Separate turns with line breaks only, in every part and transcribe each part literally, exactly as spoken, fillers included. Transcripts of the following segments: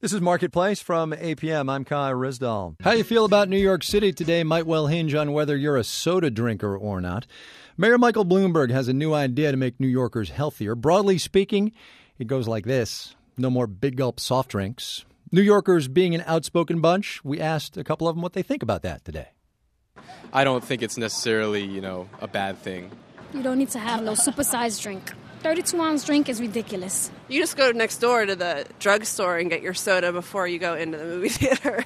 This is Marketplace from A P M. I'm Kai Rizdal. How you feel about New York City today might well hinge on whether you're a soda drinker or not. Mayor Michael Bloomberg has a new idea to make New Yorkers healthier. Broadly speaking, it goes like this. No more big gulp soft drinks. New Yorkers being an outspoken bunch, we asked a couple of them what they think about that today.
I don't think it's necessarily, you know, a bad thing.
You don't need to have no supersized drink. thirty-two ounce drink is ridiculous.
You just go next door to the drugstore and get your soda before you go into the movie theater.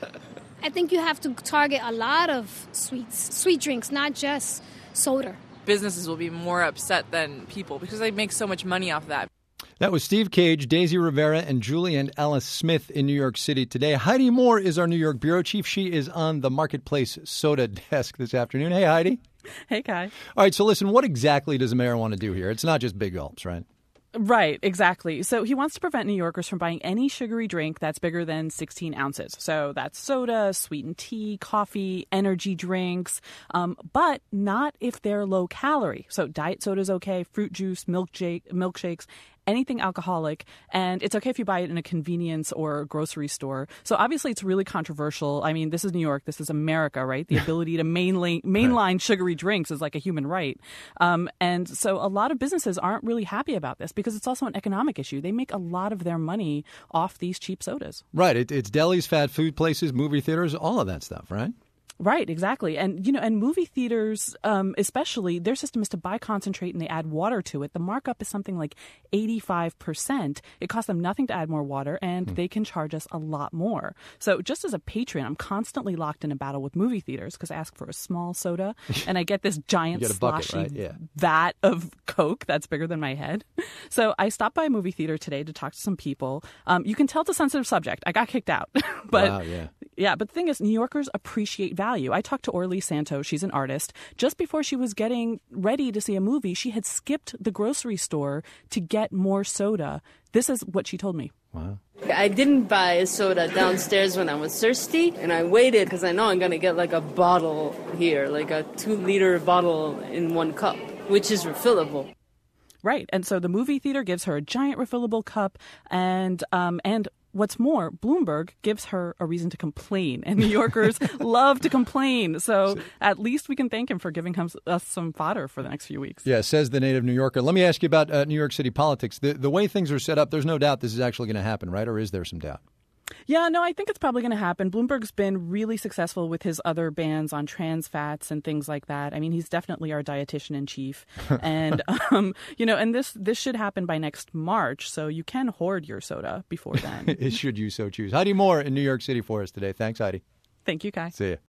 I think you have to target a lot of sweets, sweet drinks, not just soda.
Businesses will be more upset than people because they make so much money off that.
That was Steve Cage, Daisy Rivera, and Julie and Alice Smith in New York City today. Heidi Moore is our New York bureau chief. She is on the Marketplace soda desk this afternoon. Hey, Heidi.
Hey, Kai.
All right, so listen, what exactly does the mayor want to do here? It's not just big gulps, right?
Right, exactly. So he wants to prevent New Yorkers from buying any sugary drink that's bigger than sixteen ounces. So that's soda, sweetened tea, coffee, energy drinks, um, but not if they're low calorie. So diet soda is okay, fruit juice, milkshake, milkshakes, anything alcoholic, and it's okay if you buy it in a convenience or grocery store. So obviously it's really controversial. I mean, this is New York. This is America, right? The ability to mainline, mainline sugary drinks is like a human right. Um, and so a lot of businesses aren't really happy about this because it's also an economic issue. They make a lot of their money off these cheap sodas.
Right. It, it's delis, fast food places, movie theaters, all of that stuff, right?
Right, exactly. And, you know, and movie theaters, um, especially, their system is to buy concentrate and they add water to it. The markup is something like eighty-five percent. It costs them nothing to add more water, and mm. they can charge us a lot more. So just as a patron, I'm constantly locked in a battle with movie theaters because I ask for a small soda and I get this giant
you get a bucket,
sloshy
right? Yeah. vat
of Coke that's bigger than my head. So I stopped by a movie theater today to talk to some people. Um, you can tell it's a sensitive subject. I got kicked out. but
wow, yeah.
Yeah, but the thing is, New Yorkers appreciate value. I talked to Orly Santos. She's an artist. Just before she was getting ready to see a movie, she had skipped the grocery store to get more soda. This is what she told me.
Wow.
I didn't buy a soda downstairs when I was thirsty, and I waited because I know I'm going to get like a bottle here, like a two-liter bottle in one cup, which is refillable.
Right, and so the movie theater gives her a giant refillable cup, and um, and what's more, Bloomberg gives her a reason to complain, and New Yorkers love to complain. So at least we can thank him for giving him, us some fodder for the next few weeks.
Yeah, says the native New Yorker. Let me ask you about uh, New York City politics. The, the way things are set up, there's no doubt this is actually going to happen, right? Or is there some doubt?
Yeah, no, I think it's probably going to happen. Bloomberg's been really successful with his other bans on trans fats and things like that. I mean, he's definitely our dietitian in chief. And, um, you know, and this this should happen by next March. So you can hoard your soda before then.
Should you so choose. Heidi Moore in New York City for us today. Thanks, Heidi.
Thank you, Kai.
See you.